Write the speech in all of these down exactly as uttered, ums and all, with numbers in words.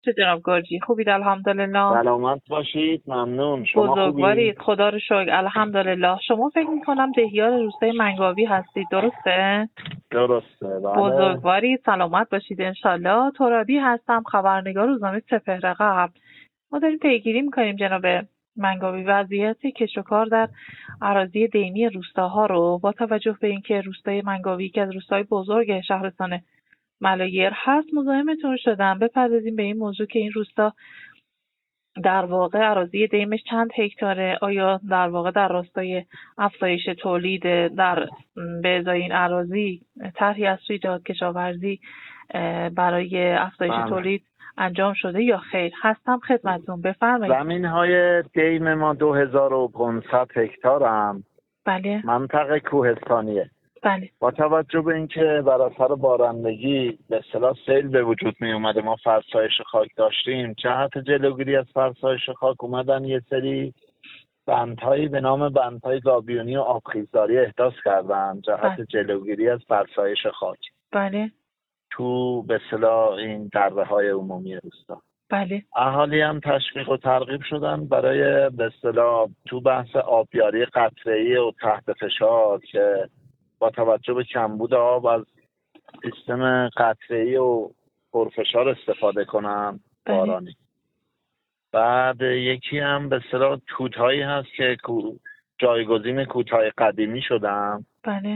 چه جناب گرجی خوبید؟ الحمدلله. سلامت باشید. ممنون. شما بزرگوارید. خدا رو شکر. الحمدلله. شما فکر میکنم دهیار روستای منگاوی هستید، درسته؟ درسته. بله. بزرگوارید. سلامت باشید انشالله. ترابی هستم، خبرنگار روزنامه سپهر قبل. ما داریم پیگیری میکنیم جناب منگاوی وضعیت کشت و کار در اراضی دیمی روستاها رو، با توجه به اینکه روستای منگاوی که از روستای بزرگ شهرستان ملایر هست مزاحمتون شدم بپردازیم به این موضوع که این روستا در واقع اراضی دیمش چند هکتاره، آیا در واقع در راستای افزایش تولید در به ازای این اراضی طرحی از سوی جهاد کشاورزی برای افزایش بله. تولید انجام شده یا خیر؟ هستم خدمتتون، بفرمایید. زمین های دیم ما دو هزار و پانصد هکتار هم بله. منطقه کوهستانیه. بله. با توجه به اینکه بر اثر بارندگی به اصطلاح سیل به وجود می اومده، ما فرسایش خاک داشتیم. جهت جلوگیری از فرسایش خاک اومدن یه سری بندهایی به نام بندهای گابیونی و آبخیزداری احداث کردن جهت بله. جلوگیری از فرسایش خاک. بله. تو به اصطلاح این دره‌های عمومی روستا. بله. اهالی هم تشویق و ترغیب شدن برای به اصطلاح تو بحث آبیاری قطره‌ای و تحت فشار که با توجه به کمبود آب از سیستم قطره‌ای و پرفشار استفاده کنم بارانی. بعد یکی هم به اصطلاح کوتهایی هست که جایگزین کوتاه قدیمی شدن. بله.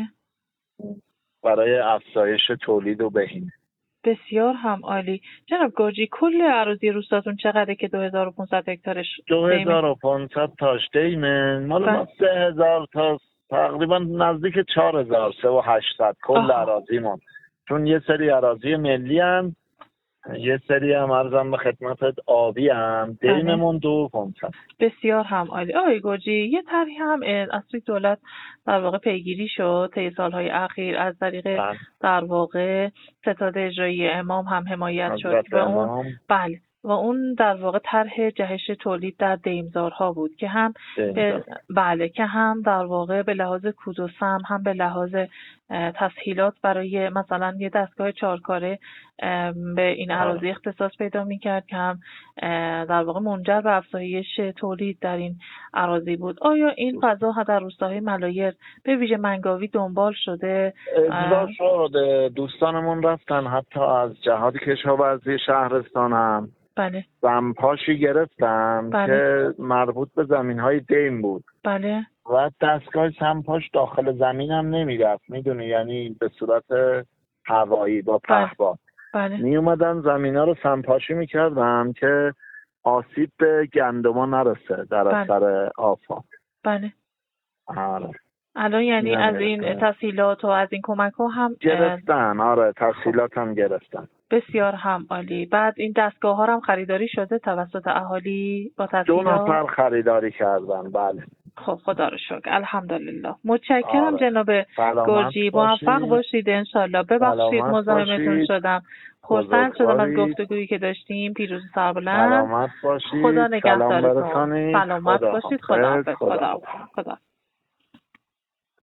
برای افزایش تولید و بهینه. بسیار هم عالی. جناب گرجی کل اراضی روستاتون چقدره که دو هزار و پانصد هکتارش؟ دو هزار و پانصد تاش دیمه، مال ما سه هزار تا تقریبا نزدیک چهار هزار، سه و هشتصد کل اراضیمون. چون یه سری اراضی ملی هم، یه سری هم عرضم به خدمتت آبی هم، دیممون دو پانصد. بسیار هم عالی. آقای گرجی یه طرحی هم از سوی دولت در واقع پیگیری شد طی سالهای اخیر از طریق در واقع ستاد اجرایی امام هم حمایت شد و اون بله و اون در واقع طرح جهش تولید در دیمزارها بود که هم به بله که هم در واقع به لحاظ کود و سم هم به لحاظ تسهیلات برای مثلا یه دستگاه چهارکاره به این اراضی اختصاص پیدا می‌کرد که هم در واقع منجر به افزایش تولید در این اراضی بود. آیا این فضا در روستاهای ملایر به ویژه منگاوی دنبال شده؟ اجرا شد. دوستانمون رفتن حتی از جهاد کشاورزی شهرستان هم بله. زمپاشی گرفتن بله. که مربوط به زمین‌های دیم بود. بله. و دستگاه سمپاش داخل زمین هم نمیرفت، میدونی، یعنی به صورت هوایی با پهپاد. بله. می اومدن زمینا رو سمپاشی میکردن که آسیب به گندما نرسه در اثر بله. آفات. بله. آره. الان یعنی از این تسهیلات و از این کمک ها هم گرفتن. آره تسهیلات هم گرفتن. بسیار هم عالی. بعد این دستگاه ها هم خریداری شده توسط اهالی با تسهیلات؟ دو نفر خریداری کردن. بله. خب خدا رو شکر. الحمدلله. متشکرم. آره. جناب گرجی موفق باشید انشالله. ببخشید مزاحمتون شدم. خرسند شدم از گفتگویی که داشتیم. پیروز سربلند. سلامت باشید. خدا نگهدارتون. سلامت باشید. خدا حافظ. خدا. خدا.